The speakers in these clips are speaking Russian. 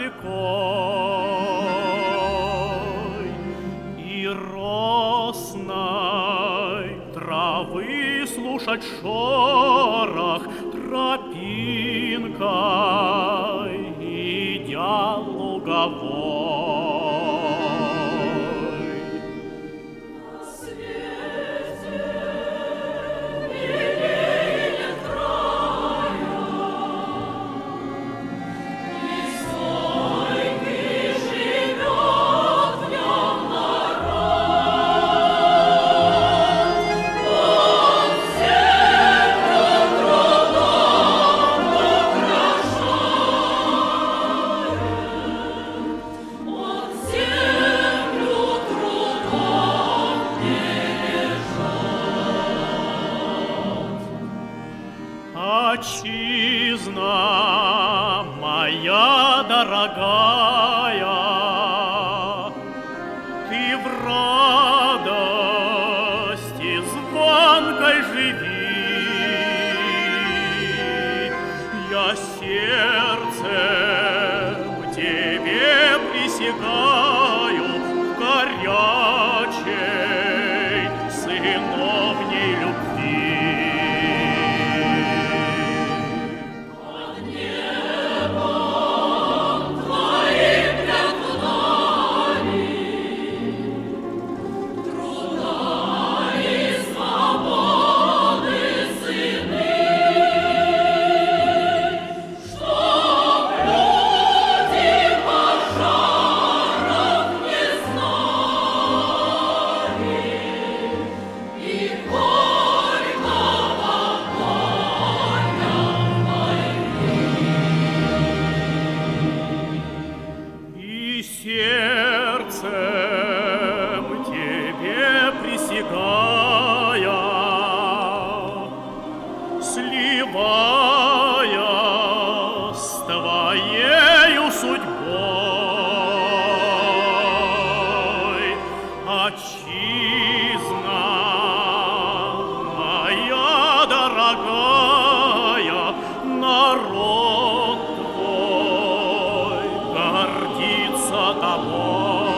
рекой и росной травы слушать шорох тропинкой, идя луговой. Отчизна моя дорогая, ты в радости звонкой живи. Я сердцем тебе присягаю в горячей сыновней любви. Сердцем тебе присягая, сливая с твоею судьбой, отчизна моя дорогая, народ твой гордится тобой.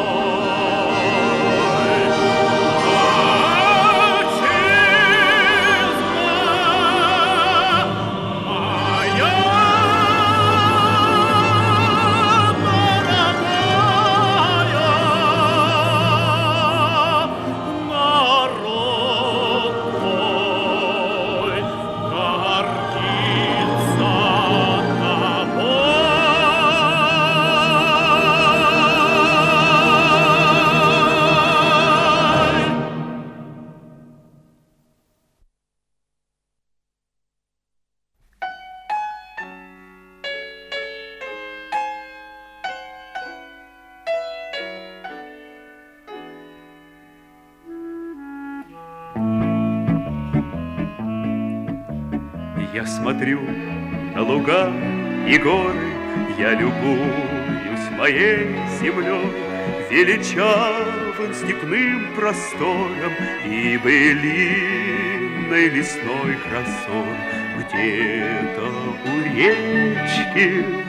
Я смотрю на луга и горы, я любуюсь моей землей, величавым степным простором и былинной лесной красой. Где-то у речки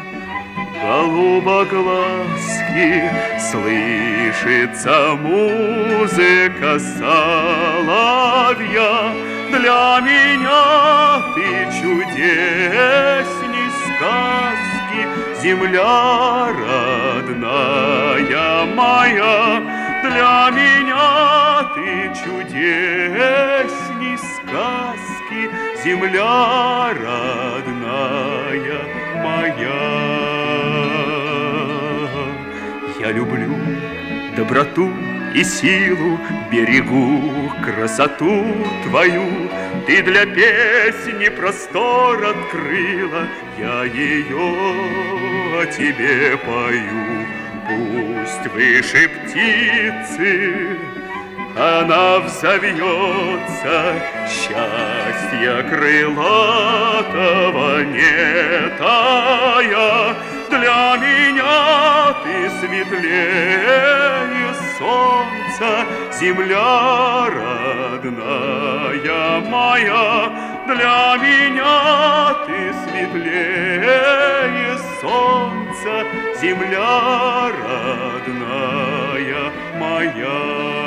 голубоглазки слышится музыка соловья. Для меня ты чудесней сказки, земля родная моя. Для меня ты чудесней сказки, земля родная моя. Я люблю доброту и силу, берегу красоту твою. Ты для песни простор открыла, я ее о тебе пою. Пусть выше птицы она взовьется, счастья крылатого не тая. Для меня ты светлее солнца, земля родная моя. Для меня ты светлее солнца, земля родная моя.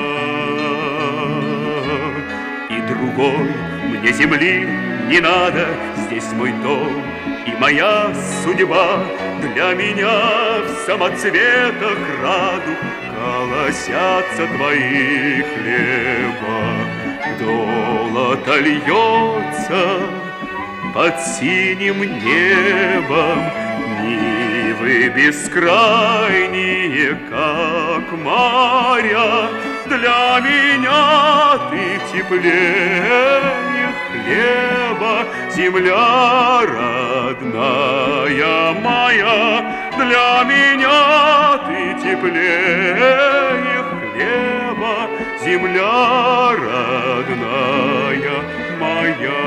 И другой мне земли не надо, здесь мой дом и моя судьба. Для меня в самоцветах радуг колосятся твои хлеба. Золото льется под синим небом, нивы бескрайние, как моря. Для меня ты теплее хлеба, земля родная моя. Для меня ты теплее хлеба, земля родная моя.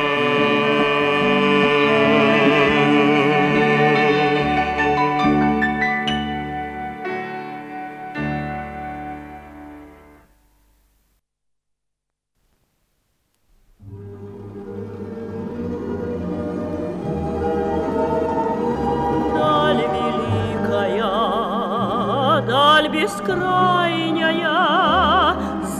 Бескрайняя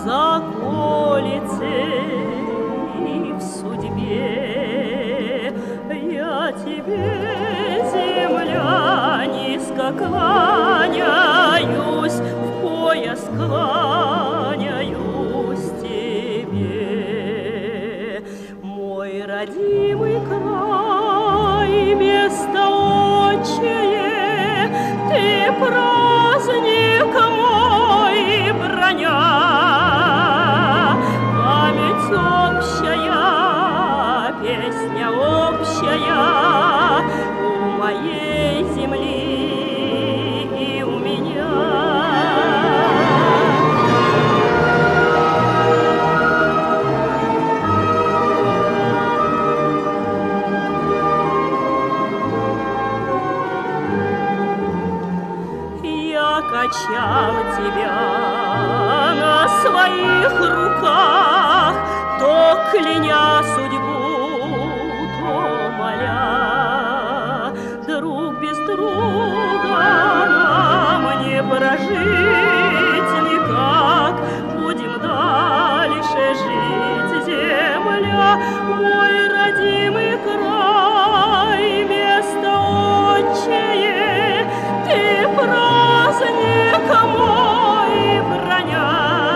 заколицей в судьбе. Я тебе, земля, низко кланяюсь, в пояс кланяюсь тебе. Мой родимый край, место отчее, ты праздник мой, броня, память общая, песня общая у моей земли и у меня. Качал тебя на своих руках, то кляня судьбу, то моля. Друг без друга нам не прожить никак, будем дальше жить, земля. Мой родимый край, место отчее, ты праздник мой, броня,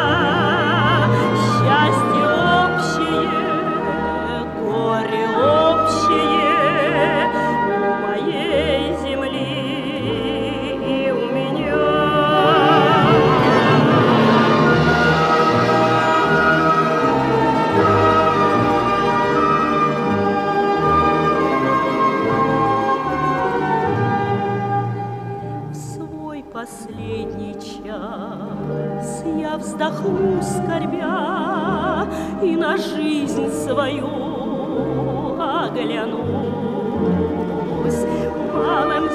счастье общее, горе общее у моей земли и у меня. Последний час я вздохну, скорбя, и на жизнь свою оглянусь. Малым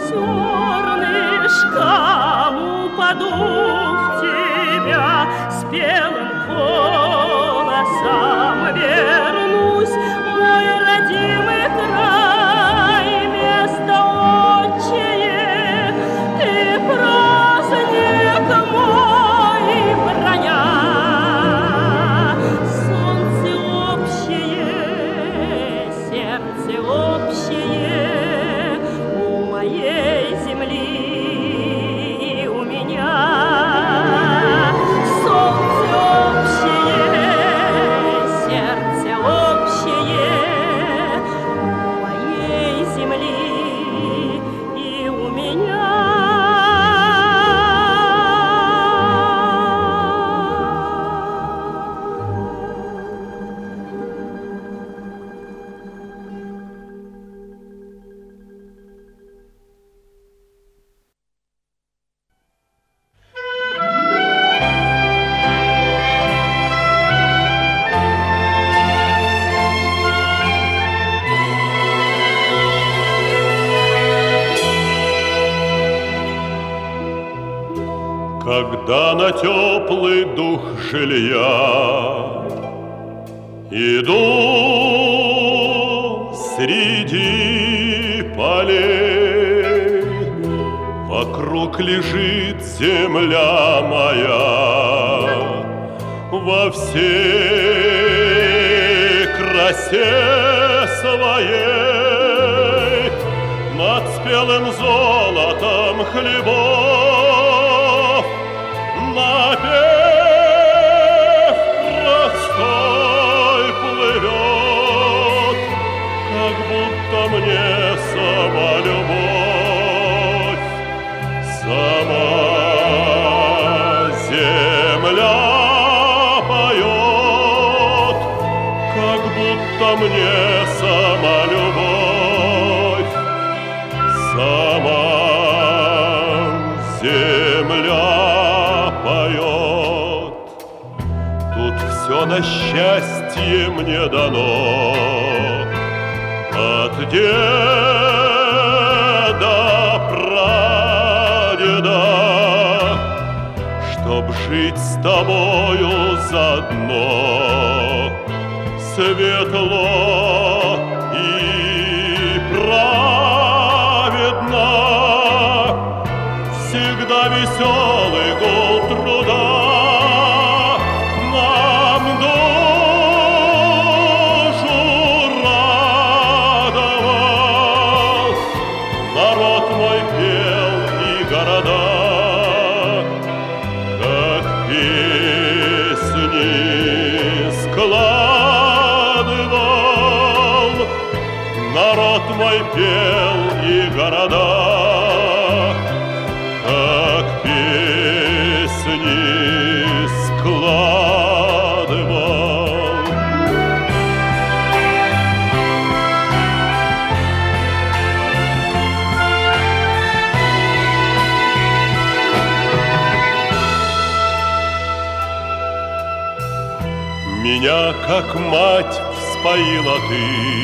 зернышком упаду в тебя, спелым голосом вернусь. Мой родимый край, место отчее, ты праздник мой, броня, солнце общее, сердце общее у моей земли и у меня. Солнце общее, сердце общее у моей земли и у меня. Когда на теплый дух жилья иду среди полей, вокруг лежит земля моя во всей красе своей, над спелым золотом хлебов напев простой плывет, как будто мне сама любовь, сама земля поет, как будто мне сама любовь, сама земля поет. Тут все на счастье мне дано от деда, прадеда, чтоб жить с тобою заодно, светло и праведно, всегда веселый гул труда нам душу радовал. Народ мой пел и города, как песни складывал. Народ мой пел и города, как песни складывал. Меня, как мать, вспоила ты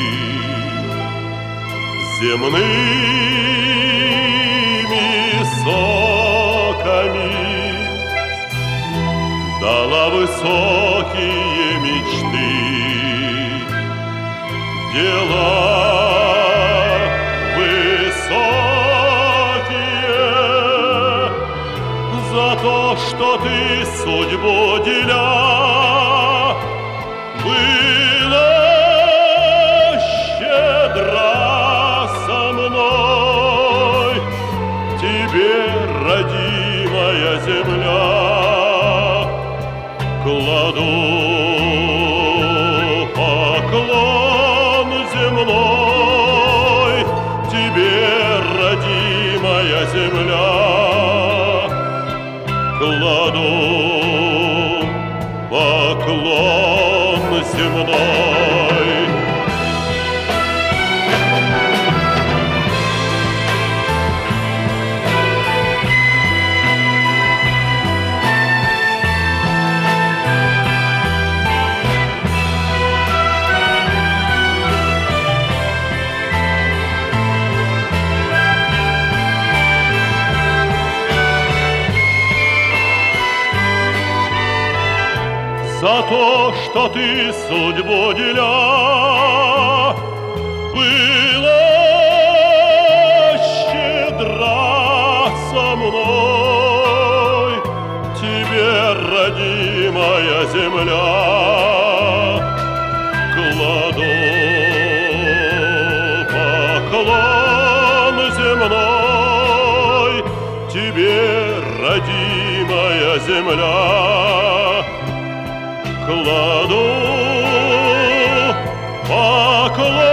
земными соками, дала высокие мечты, дела высокие, за то, что ты судьбу деля, была щедра со мной. Тебе, родимая земля, кладу поклон земной. Тебе, родимая земля, кладу поклон земной. За то, что ты судьбу деля, была щедра со мной. Тебе, родимая земля, кладу поклон земной. Тебе, родимая земля, кладу поклон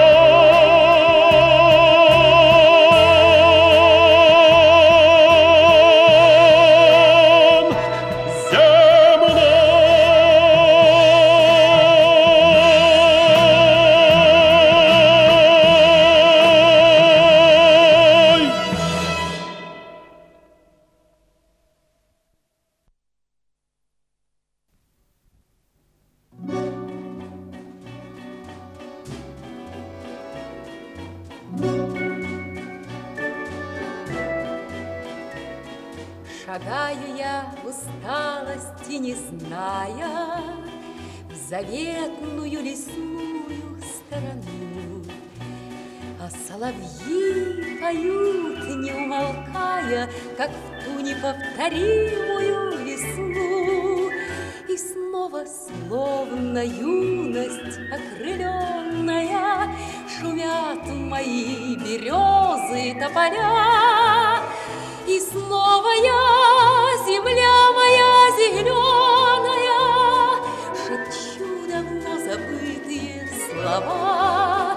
Шагаю я в усталости, не зная, в заветную лесную сторону, а Соловьи поют, не умолкая, как в ту неповторимую весну. И снова, словно юность окрыленная, шумят мои березы, тополя. И снова я, земля моя зеленая, шепчу давно забытые слова.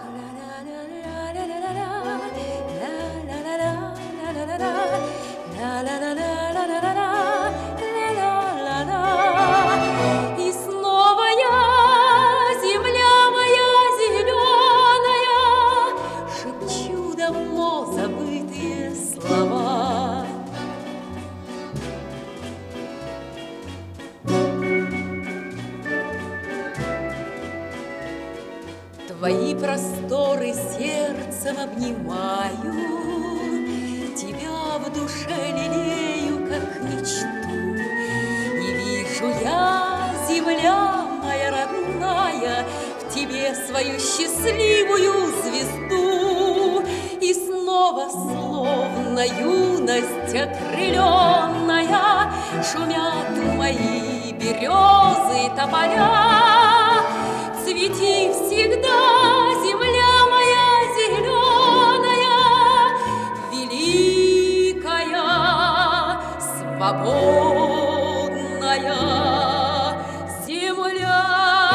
И снова я, земля моя зеленая, шепчу давно забытые слова. Твои просторы сердцем обнимаю, тебя в душе лелею, как мечту. И вижу я, земля моя родная, в тебе свою счастливую звезду. И снова, словно юность окрыленная, шумят мои березы, тополя. Цвети всегда, земля моя зеленая, великая, свободная земля.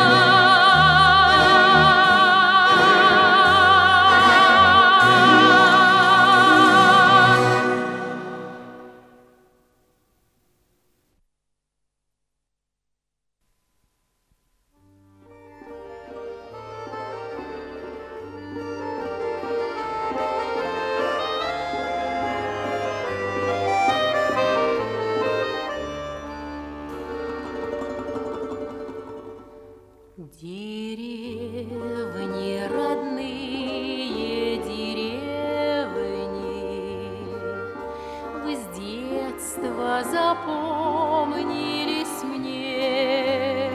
Деревни, родные деревни, вы с детства запомнились мне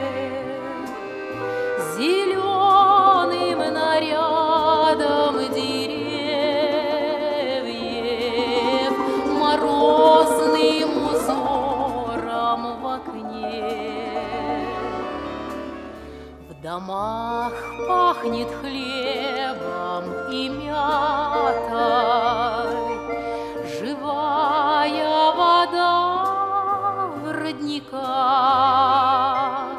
зеленым нарядом деревьев, морозным узором в окне. В домах пахнет хлебом и мятой, живая вода в родниках.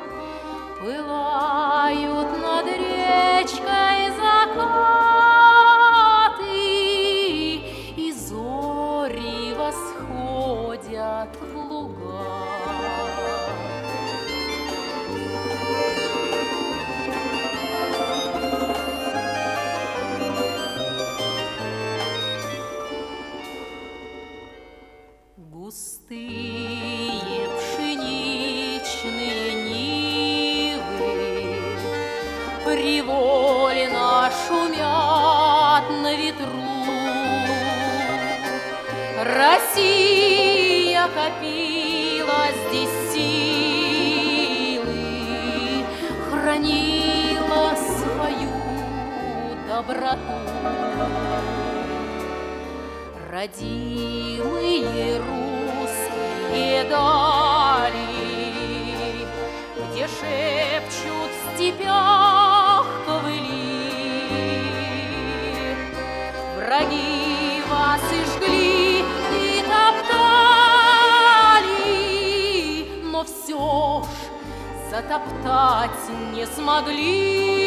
Пылают над речкой закаты, и зори восходят в лугах. Густые пшеничные нивы привольно шумят на ветру. Россия копила здесь силы, хранила свою доброту. Родимые русские дали, где шепчут в степях ковыли. Враги вас и жгли, и топтали, но все ж затоптать не смогли.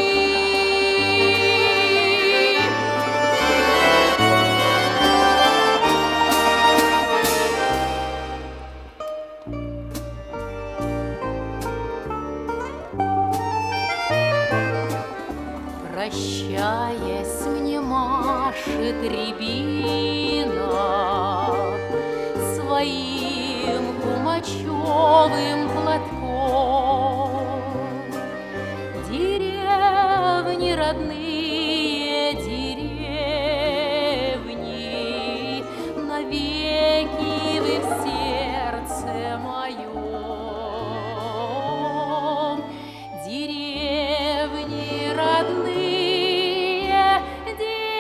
Прощаясь, мне машет рябина своим кумачевым платком. Деревни родные, деревни, навеки вы в сердце моем. Деревни родные, деревни,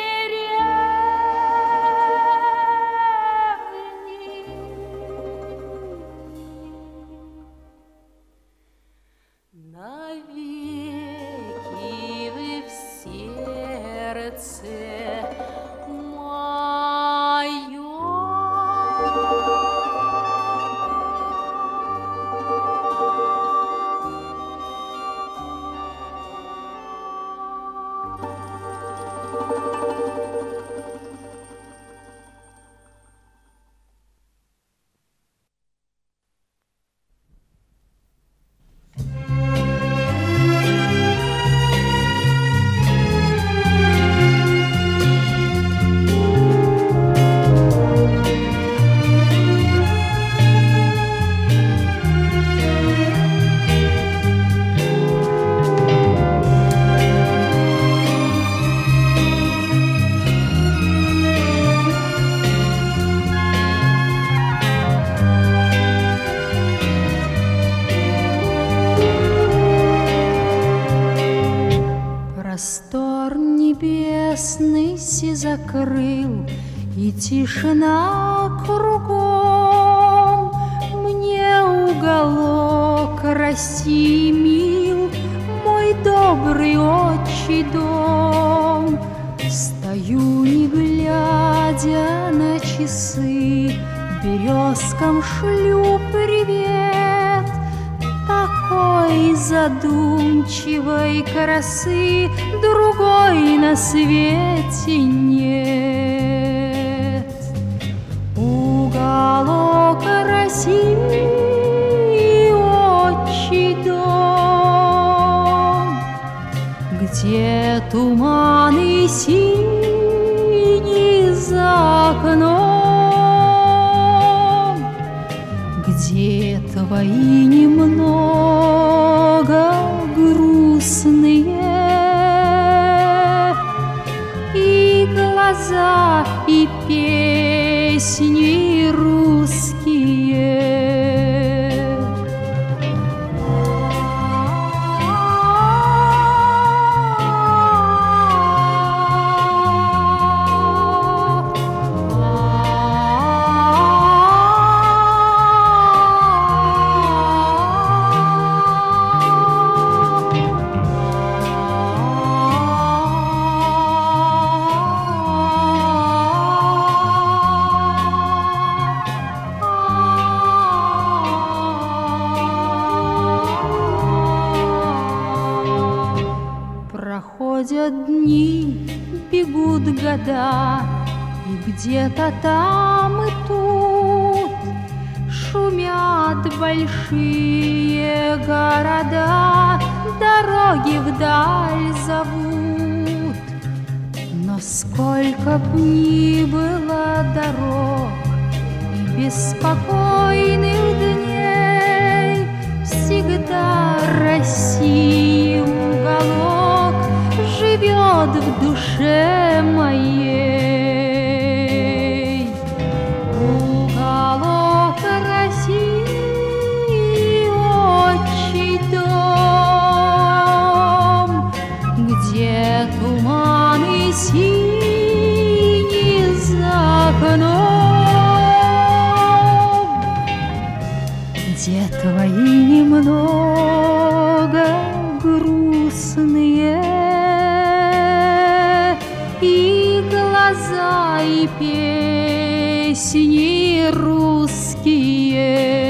сердце мое. Простор небесный закрыл, и тишина кругом. Мне уголок России мил, мой добрый отчий дом. Стою, не глядя на часы, березкам шлю привет. Такой задумчивой красы другой на свете нет. Уголок России, отчий дом, где туманы синие за окном, где твои немного грустные и глаза, и песни русские. Проходят дни, бегут года, и где-то там и тут шумят большие города, дороги вдаль зовут. Но сколько б ни было дорог и беспокойных дней, всегда России уголок живет в душе моей. Уголок России, отчий дом, где туманы синие за окном, где твои немного грустные и глаза, и песни русские.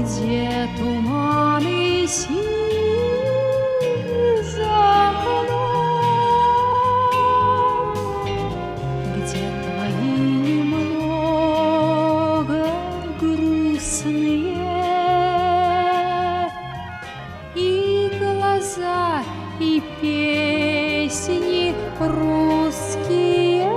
где туманы синие за окном, где твои немного грустные и глаза, и песни русские.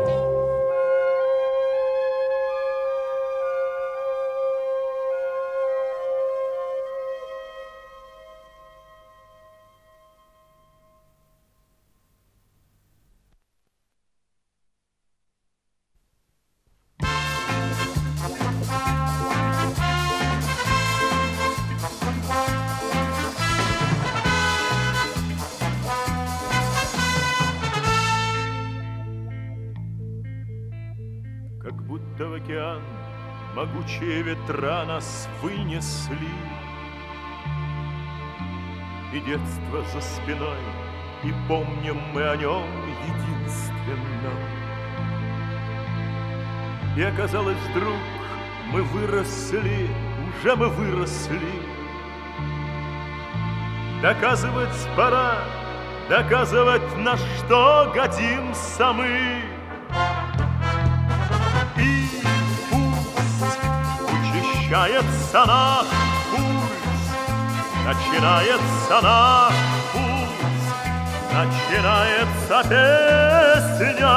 Как будто в океан могучие ветра нас вынесли, и детство за спиной, и помним мы о нем единственно. И оказалось вдруг, мы выросли, уже мы выросли. Доказывать пора, доказывать, на что годимся мы. И пусть учащается наш пульс, начинается наш путь, начинается песня.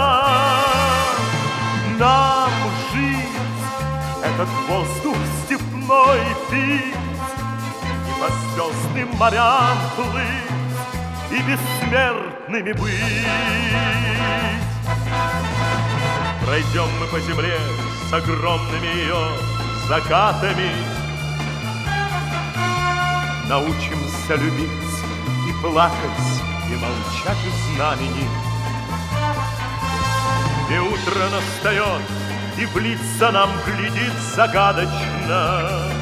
Нам жить, этот воздух степной пить, и по звездным морям плыть, и бессмертными быть. Пройдем мы по земле с огромными ее закатами, научимся любить и плакать, и молчать у знамени. И утро настает, и в лица нам глядит загадочно.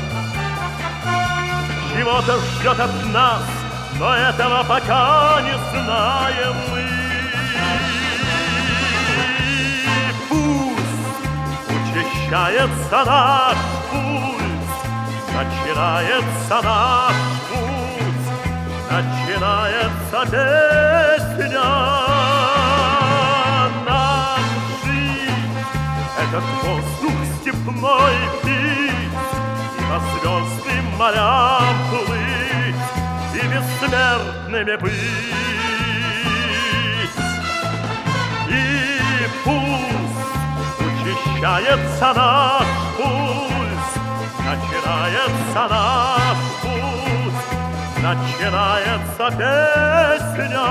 Чего-то ждет от нас, но этого пока не знаем мы. Учащается наш пульс, начинается наш путь, начинается песня. Нам жить, этот воздух степной пить, и по звездным морям плыть, и бессмертными быть. И пусть учащается наш пульс, начинается наш путь, начинается песня.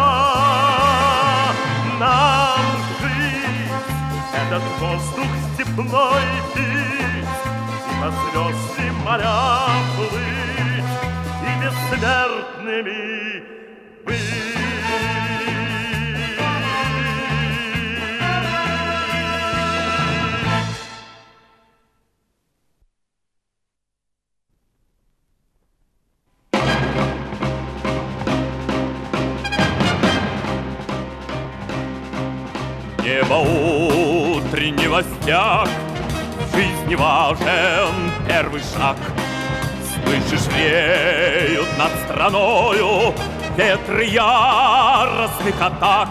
Нам жить, этот воздух степной пить, и по звездным морям плыть, и бессмертными быть. Небо утреннего стяг, в жизни важен первый шаг. Слышишь, реют над страною ветры яростных атак.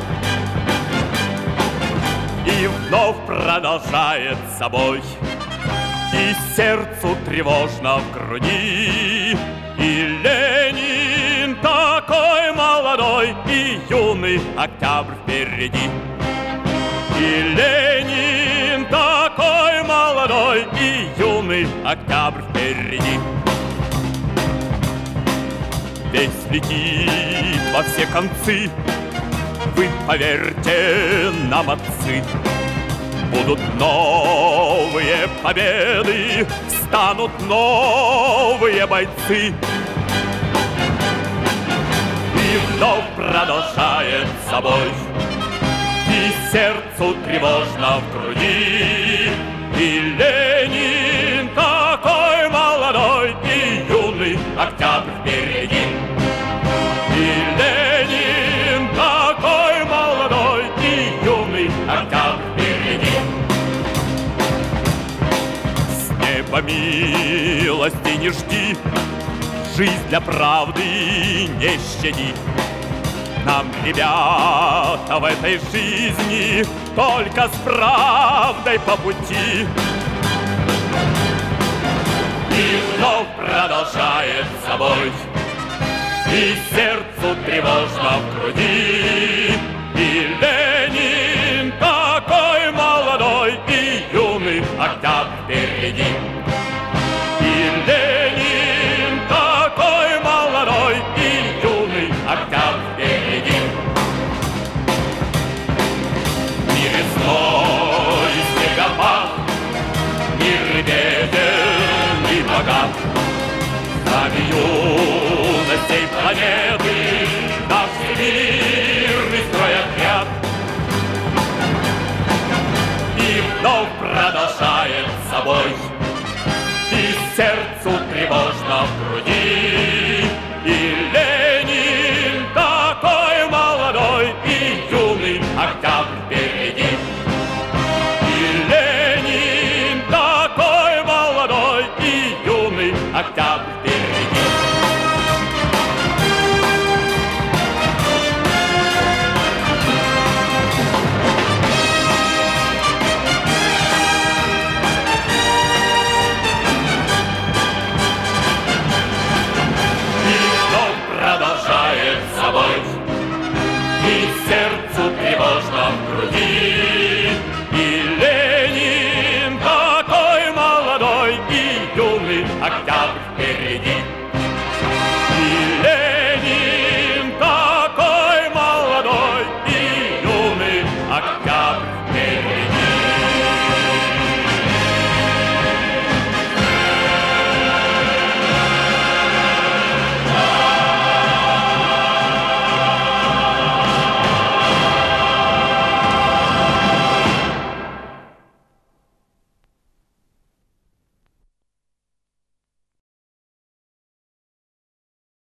И вновь продолжает собой, и сердцу тревожно в груди. И Ленин такой молодой, и юный октябрь впереди. И Ленин такой молодой, и юный октябрь впереди. Весь летит во все концы, вы поверьте нам, отцы. Будут новые победы, станут новые бойцы. И вновь продолжает собой, и сердцу тревожно в груди. И Ленин такой молодой, и юный октябрь впереди. И Ленин такой молодой, и юный октябрь впереди. неба милости не жди, жизнь для правды не щади. Нам, ребята, в этой жизни только с правдой по пути. И вновь продолжает собой, и сердцу тревожно в груди. И Ленин такой молодой, и юный октябрь впереди. И Ленин такой молодой, и юный октябрь впереди. Ни весной снегопад, ни беден, ни богат. Сами юностей планеты наш всемирный стройотряд. И вновь продолжает собой, и сердцу тревожно в груди. И Ленин такой молодой, и юный октябрь впереди. И Ленин такой молодой, и юный октябрь впереди. Продолжает собой, и сердцу тревожно в груди. И Ленин такой молодой, и юный октябрь впереди.